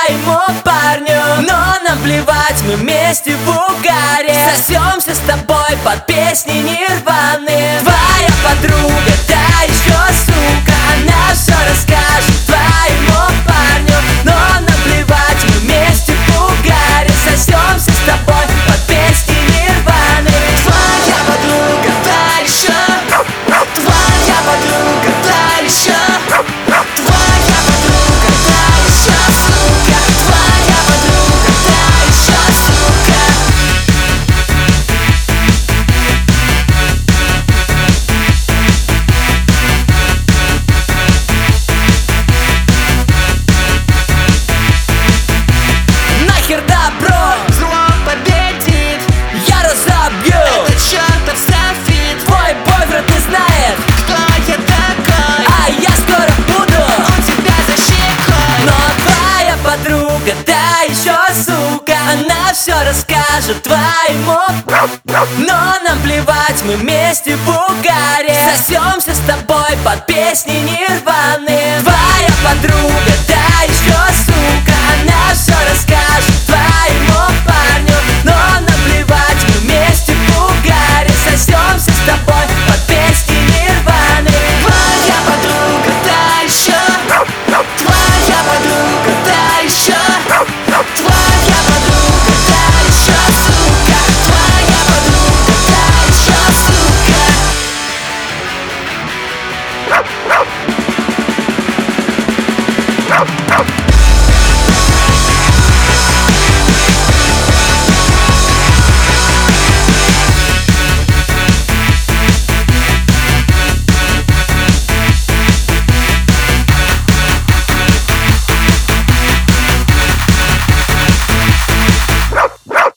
твоему парню. Но нам плевать, мы вместе в угаре. Сосемся с тобой под песни Нирваны. Твоя подруга, та еще сука, она все расскажет твоему парню. Но нам плевать, мы вместе в угаре. Сосемся с тобой под песни Нирваны. Твоя подруга, та еще. Твоя подруга, та еще. Твоя подруга, та еще сука. Твоя подруга, та еще сука. Нахер добро, Зло победит, я разобью этот чертов софит. твой бойфренд не знает, Кто я такой? а я скоро буду. У тебя за щекой. Но твоя подруга, та еще сука, она все расскажет твоему. Но нам плевать, мы вместе в угаре. Сосемся с тобой под песни Нирваны.